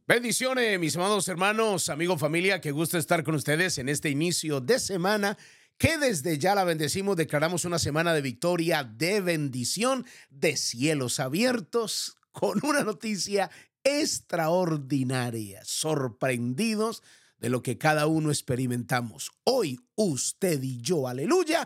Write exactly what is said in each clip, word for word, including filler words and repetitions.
Bendiciones, mis amados hermanos, amigo, familia, qué gusto estar con ustedes en este inicio de semana, que desde ya la bendecimos, declaramos una semana de victoria, de bendición, de cielos abiertos, con una noticia extraordinaria, sorprendidos de lo que cada uno experimentamos. Hoy usted y yo, aleluya,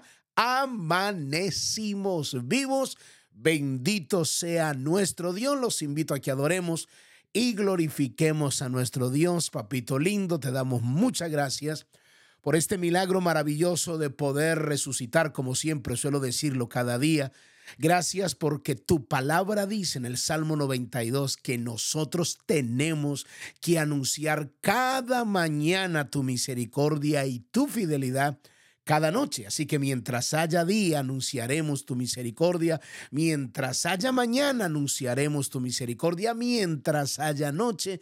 amanecimos vivos, bendito sea nuestro Dios. Los invito a que adoremos y glorifiquemos a nuestro Dios. Papito lindo, te damos muchas gracias por este milagro maravilloso de poder resucitar, como siempre suelo decirlo cada día. Gracias porque tu palabra dice en el Salmo noventa y dos que nosotros tenemos que anunciar cada mañana tu misericordia y tu fidelidad cada noche. Así que mientras haya día, anunciaremos tu misericordia. Mientras haya mañana, anunciaremos tu misericordia. Mientras haya noche,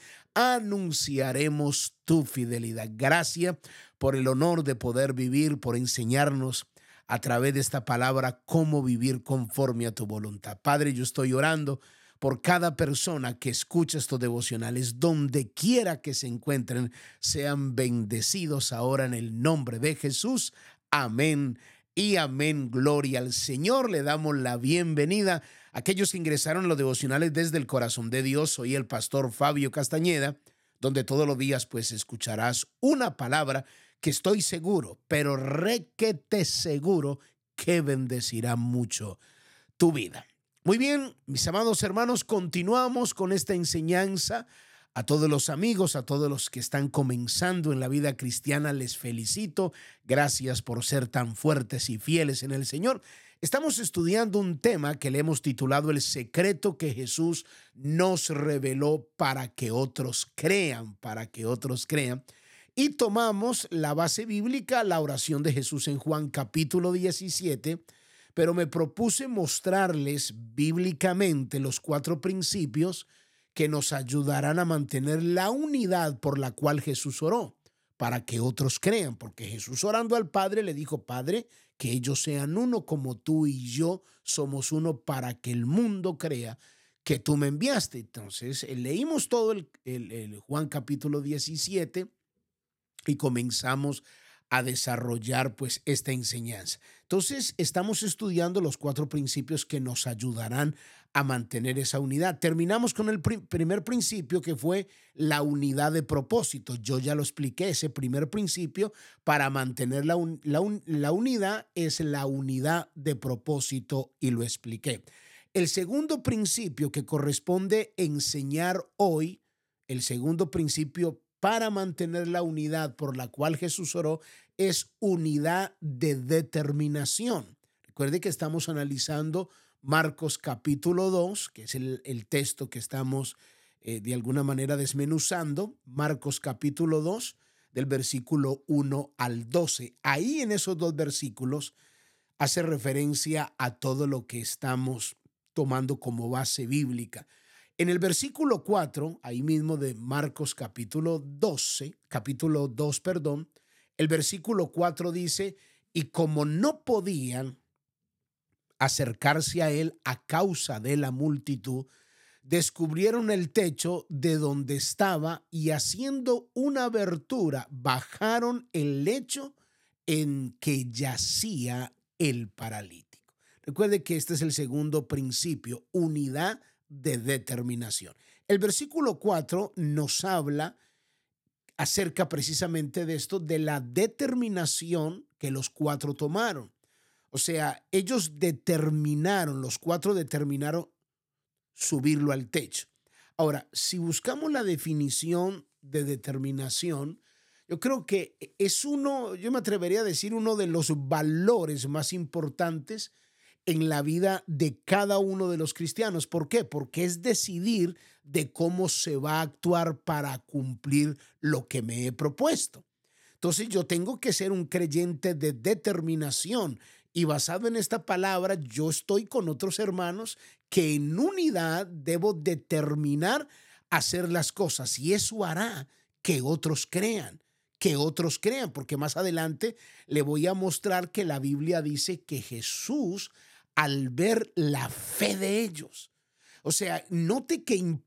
anunciaremos tu fidelidad. Gracias por el honor de poder vivir, por enseñarnos a través de esta palabra cómo vivir conforme a tu voluntad. Padre, yo estoy orando por cada persona que escucha estos devocionales, donde quiera que se encuentren, sean bendecidos ahora en el nombre de Jesús. Amén y amén. Gloria al Señor. Le damos la bienvenida a aquellos que ingresaron a los devocionales desde el corazón de Dios. Soy el pastor Fabio Castañeda, donde todos los días pues escucharás una palabra que estoy seguro, pero requete seguro, que bendecirá mucho tu vida. Muy bien, mis amados hermanos, continuamos con esta enseñanza. A todos los amigos, a todos los que están comenzando en la vida cristiana, les felicito. Gracias por ser tan fuertes y fieles en el Señor. Estamos estudiando un tema que le hemos titulado El secreto que Jesús nos reveló para que otros crean, para que otros crean. Y tomamos la base bíblica, la oración de Jesús en Juan capítulo diecisiete, pero me propuse mostrarles bíblicamente los cuatro principios que nos ayudarán a mantener la unidad por la cual Jesús oró, para que otros crean, porque Jesús, orando al Padre, le dijo: Padre, que ellos sean uno como tú y yo somos uno, para que el mundo crea que tú me enviaste. Entonces, leímos todo el, el, el Juan capítulo diecisiete y comenzamos a desarrollar pues esta enseñanza. Entonces, estamos estudiando los cuatro principios que nos ayudarán a mantener esa unidad. Terminamos con el pr- primer principio, que fue la unidad de propósito. Yo ya lo expliqué, ese primer principio para mantener la, un- la, un- la unidad es la unidad de propósito, y lo expliqué. El segundo principio que corresponde enseñar hoy, el segundo principio para mantener la unidad por la cual Jesús oró, es unidad de determinación. Recuerde que estamos analizando Marcos capítulo dos, que es el, el texto que estamos eh, de alguna manera desmenuzando. Marcos capítulo dos, del versículo uno al doce. Ahí en esos dos versículos hace referencia a todo lo que estamos tomando como base bíblica. En el versículo cuatro, ahí mismo de Marcos capítulo doce, capítulo dos, perdón, el versículo cuatro dice: y como no podían acercarse a él a causa de la multitud, descubrieron el techo de donde estaba, y haciendo una abertura, bajaron el lecho en que yacía el paralítico. Recuerde que este es el segundo principio, unidad de determinación. El versículo cuatro nos habla acerca precisamente de esto, de la determinación que los cuatro tomaron. O sea, ellos determinaron, los cuatro determinaron subirlo al techo. Ahora, si buscamos la definición de determinación, yo creo que es uno, yo me atrevería a decir, uno de los valores más importantes en la vida de cada uno de los cristianos. ¿Por qué? Porque es decidir de cómo se va a actuar para cumplir lo que me he propuesto. Entonces yo tengo que ser un creyente de determinación, y basado en esta palabra yo estoy con otros hermanos que en unidad debo determinar hacer las cosas, y eso hará que otros crean, que otros crean, porque más adelante le voy a mostrar que la Biblia dice que Jesús, al ver la fe de ellos, o sea, note que impactó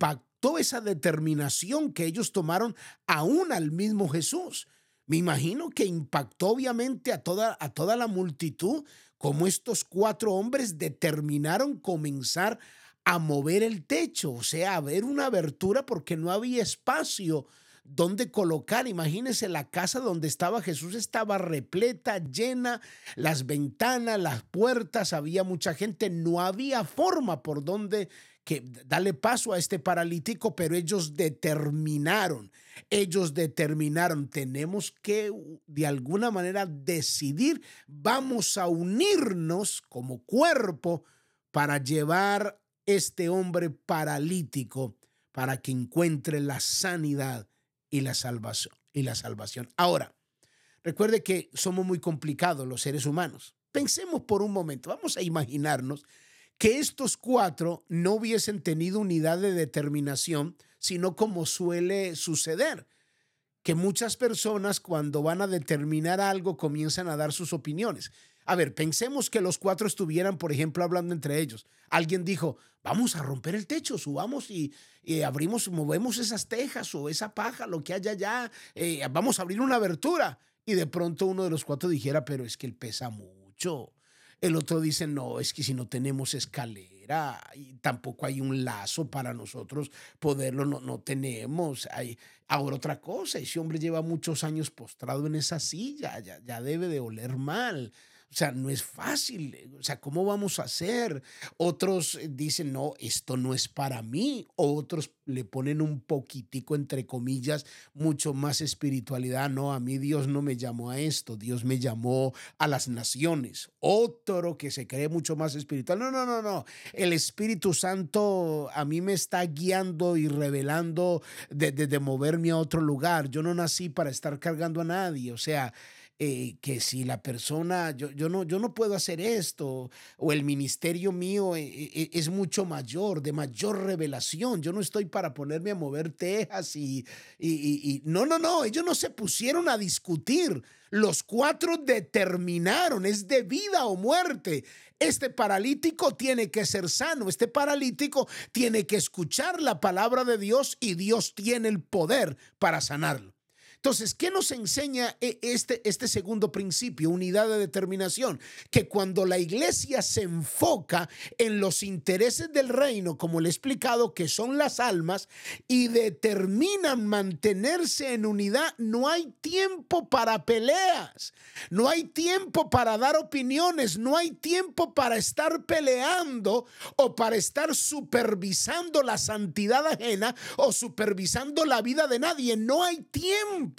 impactó esa determinación que ellos tomaron aún al mismo Jesús. Me imagino que impactó obviamente a toda, a toda la multitud, como estos cuatro hombres determinaron comenzar a mover el techo, o sea, a ver una abertura porque no había espacio donde colocar. Imagínense, la casa donde estaba Jesús estaba repleta, llena, las ventanas, las puertas, había mucha gente, no había forma por donde que darle paso a este paralítico, pero ellos determinaron, ellos determinaron, tenemos que de alguna manera decidir, vamos a unirnos como cuerpo para llevar este hombre paralítico para que encuentre la sanidad y la salvación y la salvación. Ahora, recuerde que somos muy complicados los seres humanos. Pensemos por un momento, vamos a imaginarnos que estos cuatro no hubiesen tenido unidad de determinación, sino como suele suceder, que muchas personas cuando van a determinar algo comienzan a dar sus opiniones. A ver, pensemos que los cuatro estuvieran, por ejemplo, hablando entre ellos. Alguien dijo, vamos a romper el techo, subamos y, y abrimos, movemos esas tejas o esa paja, lo que haya allá, eh, vamos a abrir una abertura. Y de pronto uno de los cuatro dijera, pero es que él pesa mucho. El otro dice, no, es que si no tenemos escalera y tampoco hay un lazo para nosotros poderlo, no, no tenemos. Hay, ahora otra cosa, ese hombre lleva muchos años postrado en esa silla, ya, ya debe de oler mal. O sea, no es fácil. O sea, ¿cómo vamos a hacer? Otros dicen, no, esto no es para mí. Otros le ponen un poquitico, entre comillas, mucho más espiritualidad. No, a mí Dios no me llamó a esto. Dios me llamó a las naciones. Otro que se cree mucho más espiritual. No, no, no, no. El Espíritu Santo a mí me está guiando y revelando de, de, de moverme a otro lugar. Yo no nací para estar cargando a nadie. O sea, eh, que si la persona, yo, yo, no, yo no puedo hacer esto, o el ministerio mío eh, eh, es mucho mayor, de mayor revelación. Yo no estoy para ponerme a mover tejas y, y, y, y no, no, no, ellos no se pusieron a discutir. Los cuatro determinaron, es de vida o muerte. Este paralítico tiene que ser sano, este paralítico tiene que escuchar la palabra de Dios y Dios tiene el poder para sanarlo. Entonces, ¿qué nos enseña este, este segundo principio, unidad de determinación? Que cuando la iglesia se enfoca en los intereses del reino, como le he explicado, que son las almas, y determinan mantenerse en unidad, no hay tiempo para peleas, no hay tiempo para dar opiniones, no hay tiempo para estar peleando o para estar supervisando la santidad ajena o supervisando la vida de nadie. No hay tiempo.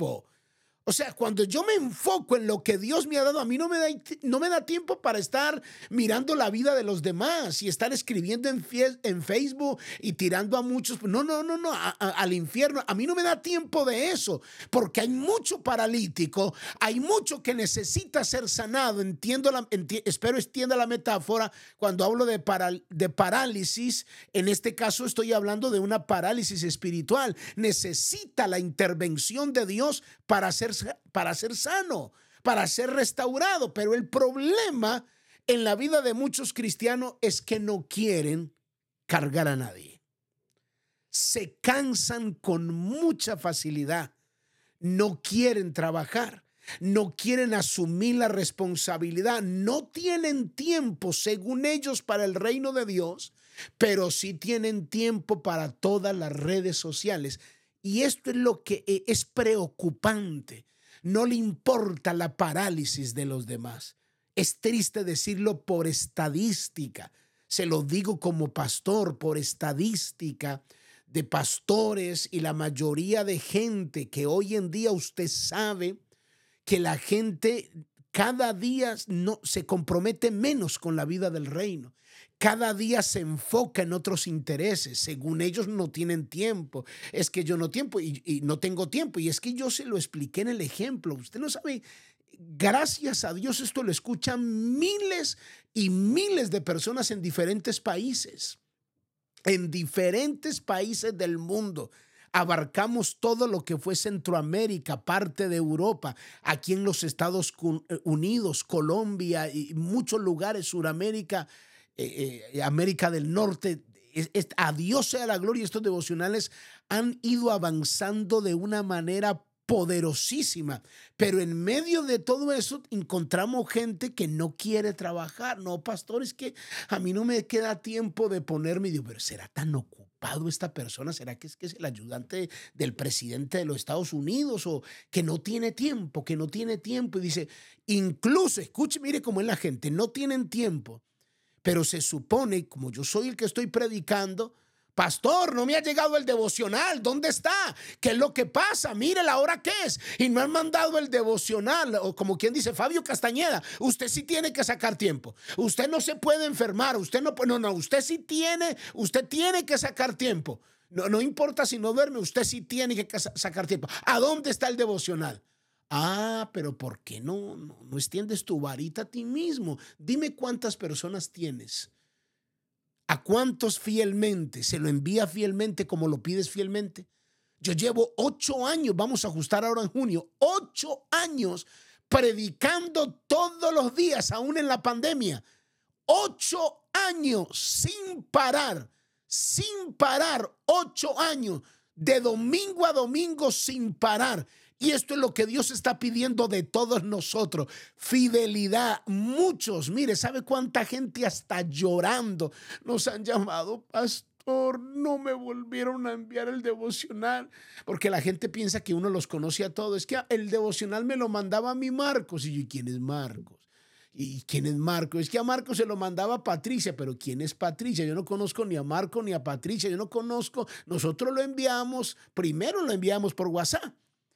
O sea, cuando yo me enfoco en lo que Dios me ha dado, a mí no me da, no me da tiempo para estar mirando la vida de los demás y estar escribiendo en, en Facebook y tirando a muchos. No, no, no, no, a, a, al infierno. A mí no me da tiempo de eso, porque hay mucho paralítico, hay mucho que necesita ser sanado. Entiendo la, enti, espero entienda la metáfora cuando hablo de, para, de parálisis. En este caso estoy hablando de una parálisis espiritual. Necesita la intervención de Dios para ser para ser sano, para ser restaurado. Pero el problema en la vida de muchos cristianos es que no quieren cargar a nadie. Se cansan con mucha facilidad. No quieren trabajar. No quieren asumir la responsabilidad. No tienen tiempo, según ellos, para el reino de Dios, pero sí tienen tiempo para todas las redes sociales. Y esto es lo que es preocupante. No le importa la parálisis de los demás. Es triste decirlo por estadística. Se lo digo como pastor, por estadística de pastores y la mayoría de gente que hoy en día usted sabe que la gente cada día no, se compromete menos con la vida del reino. Cada día se enfoca en otros intereses. Según ellos no tienen tiempo. Es que yo no tiempo y, y no tengo tiempo. Y es que yo se lo expliqué en el ejemplo. Usted no sabe, gracias a Dios esto lo escuchan miles y miles de personas en diferentes países. En diferentes países del mundo. Abarcamos todo lo que fue Centroamérica, parte de Europa, aquí en los Estados Unidos, Colombia y muchos lugares, Suramérica, Eh, eh, América del Norte. es, es, a Dios sea la gloria, estos devocionales han ido avanzando de una manera poderosísima, pero en medio de todo eso encontramos gente que no quiere trabajar. No, pastor, es que a mí no me queda tiempo de ponerme. Y digo, pero ¿será tan ocupado esta persona? ¿Será que es que es el ayudante del presidente de los Estados Unidos o que no tiene tiempo, que no tiene tiempo? Y dice, incluso, escuche, mire cómo es la gente, no tienen tiempo, pero se supone, como yo soy el que estoy predicando, pastor, no me ha llegado el devocional. ¿Dónde está? ¿Qué es lo que pasa? Mire la hora que es. Y no han mandado el devocional. O como quien dice, Fabio Castañeda, usted sí tiene que sacar tiempo. Usted no se puede enfermar. Usted no, no, no, usted sí tiene, usted tiene que sacar tiempo. No, no importa si no duerme, usted sí tiene que sacar tiempo. ¿A dónde está el devocional? Ah, pero ¿por qué no, no, no extiendes tu varita a ti mismo? Dime cuántas personas tienes. ¿A cuántos fielmente se lo envía fielmente como lo pides fielmente? Yo llevo ocho años, vamos a ajustar ahora en junio, ocho años predicando todos los días, aún en la pandemia. Ocho años sin parar, sin parar, ocho años, de domingo a domingo sin parar. Y esto es lo que Dios está pidiendo de todos nosotros, fidelidad. Muchos, mire, ¿sabe cuánta gente hasta llorando nos han llamado? Pastor, no me volvieron a enviar el devocional, porque la gente piensa que uno los conoce a todos. Es que el devocional me lo mandaba a mi Marcos. Y yo, ¿y quién es Marcos? ¿Y quién es Marcos? Es que a Marcos se lo mandaba a Patricia, pero ¿quién es Patricia? Yo no conozco ni a Marcos ni a Patricia, yo no conozco. Nosotros lo enviamos, primero lo enviamos por WhatsApp.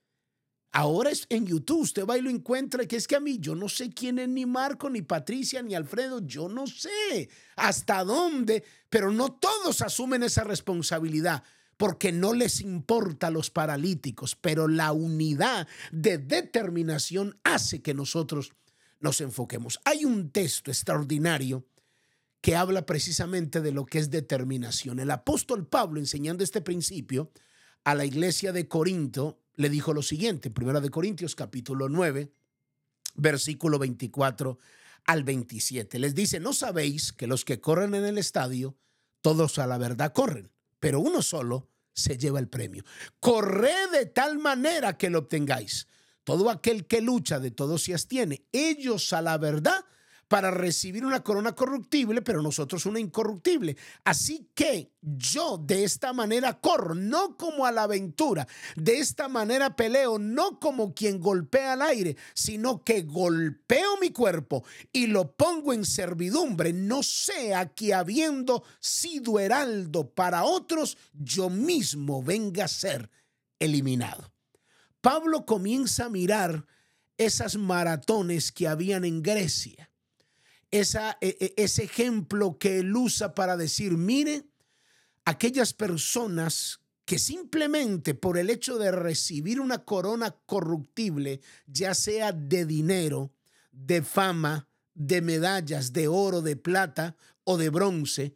Ahora es en YouTube, usted va y lo encuentra, que es que a mí yo no sé quién es ni Marco, ni Patricia, ni Alfredo, yo no sé hasta dónde, pero no todos asumen esa responsabilidad porque no les importa a los paralíticos, pero la unidad de determinación hace que nosotros nos enfoquemos. Hay un texto extraordinario que habla precisamente de lo que es determinación. El apóstol Pablo, enseñando este principio a la iglesia de Corinto, le dijo lo siguiente, en primera de Corintios capítulo nueve, versículo veinticuatro al veintisiete. Les dice, ¿no sabéis que los que corren en el estadio, todos a la verdad corren, pero uno solo se lleva el premio? Corred de tal manera que lo obtengáis. Todo aquel que lucha, de todo se abstiene. Ellos a la verdad para recibir una corona corruptible, pero nosotros una incorruptible. Así que yo de esta manera corro, no como a la aventura. De esta manera peleo, no como quien golpea al aire, sino que golpeo mi cuerpo y lo pongo en servidumbre. No sea que habiendo sido heraldo para otros, yo mismo venga a ser eliminado. Pablo comienza a mirar esas maratones que habían en Grecia. Esa, ese ejemplo que él usa para decir, mire, aquellas personas que simplemente por el hecho de recibir una corona corruptible, ya sea de dinero, de fama, de medallas, de oro, de plata o de bronce,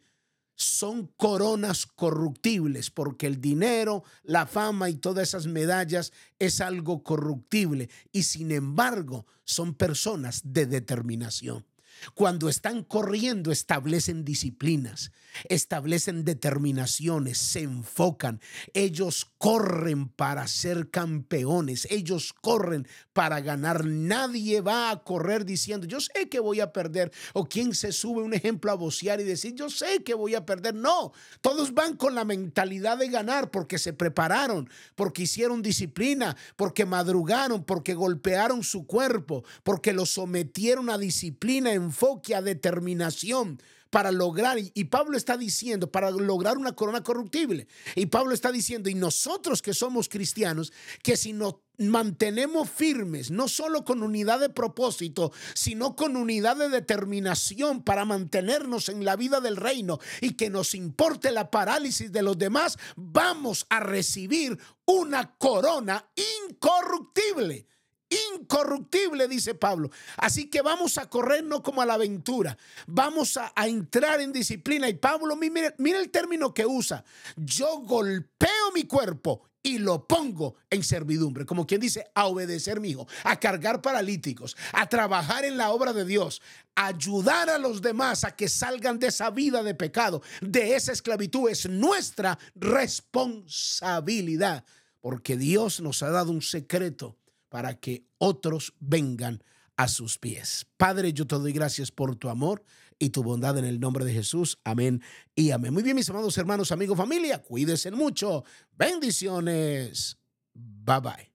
son coronas corruptibles, porque el dinero, la fama y todas esas medallas es algo corruptible, y sin embargo son personas de determinación. Cuando están corriendo, establecen disciplinas, establecen determinaciones, se enfocan. Ellos corren para ser campeones, ellos corren para ganar. Nadie va a correr diciendo, yo sé que voy a perder. O quien se sube, un ejemplo, a vocear y decir, yo sé que voy a perder. No, todos van con la mentalidad de ganar porque se prepararon, porque hicieron disciplina, porque madrugaron, porque golpearon su cuerpo, porque lo sometieron a disciplina, enfoque, a determinación para lograr. Y Pablo está diciendo, para lograr una corona corruptible. Y Pablo está diciendo, y nosotros que somos cristianos, que si nos mantenemos firmes, no solo con unidad de propósito, sino con unidad de determinación para mantenernos en la vida del reino, y que nos importe la parálisis de los demás, vamos a recibir una corona incorruptible. Incorruptible, dice Pablo. Así que vamos a correr no como a la aventura, vamos a, a entrar en disciplina. Y Pablo, mira, mira el término que usa: yo golpeo mi cuerpo y lo pongo en servidumbre. Como quien dice, a obedecer, mi hijo, a cargar paralíticos, a trabajar en la obra de Dios, a ayudar a los demás a que salgan de esa vida de pecado, de esa esclavitud. Es nuestra responsabilidad, porque Dios nos ha dado un secreto para que otros vengan a sus pies. Padre, yo te doy gracias por tu amor y tu bondad en el nombre de Jesús. Amén y amén. Muy bien, mis amados hermanos, amigos, familia, cuídense mucho. Bendiciones. Bye bye.